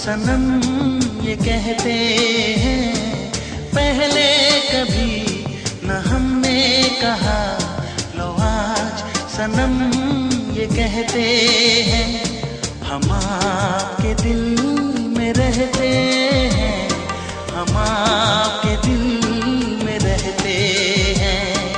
सनम ये कहते हैं, पहले कभी न हमने कहा। लो आज सनम ये कहते हैं, हम आपके दिल में रहते हैं, हम आपके दिल में रहते हैं।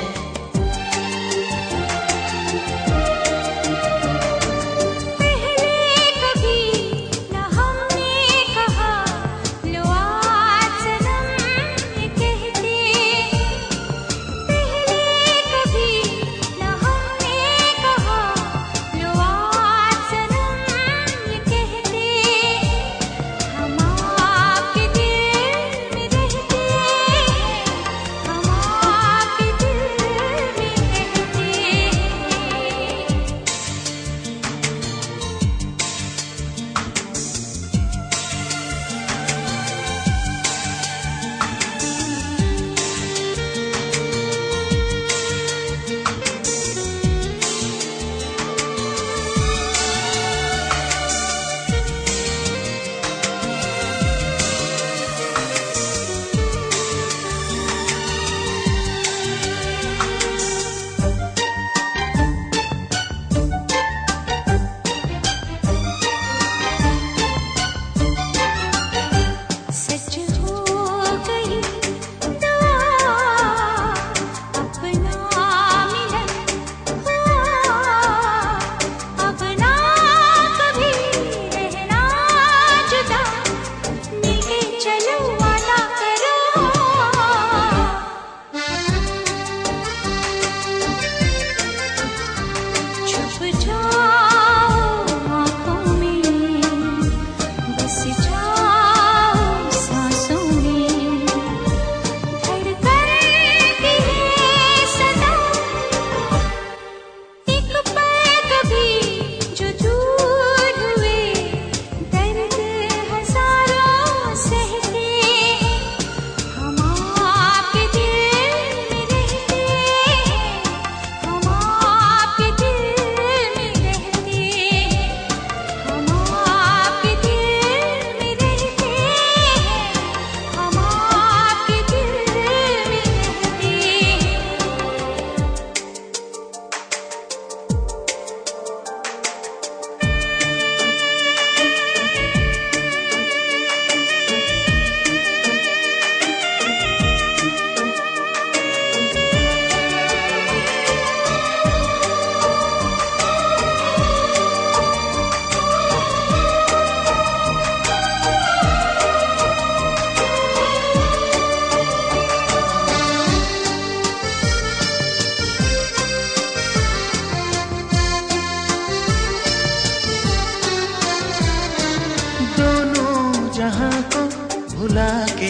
जहां को भुला के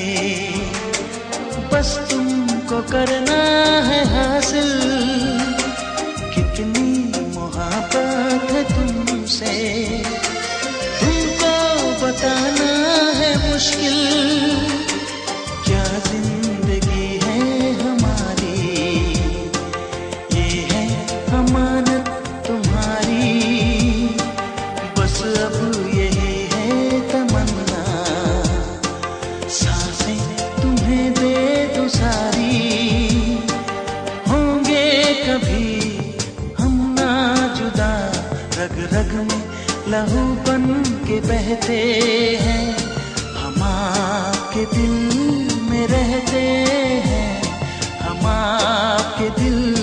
बस तुमको करना है हासिल। कितनी मोहब्बत है तुमसे, तुमको बताना है मुश्किल। क्या जिंदगी है हमारी, ये है अमानत तुम्हारी। बस अब यही है तमन्ना, सांसें तुम्हें दे दो सारी। होंगे कभी हम ना जुदा, रग रग में लहू बन के बहते हैं। हम आपके दिल में रहते हैं, हम आपके दिल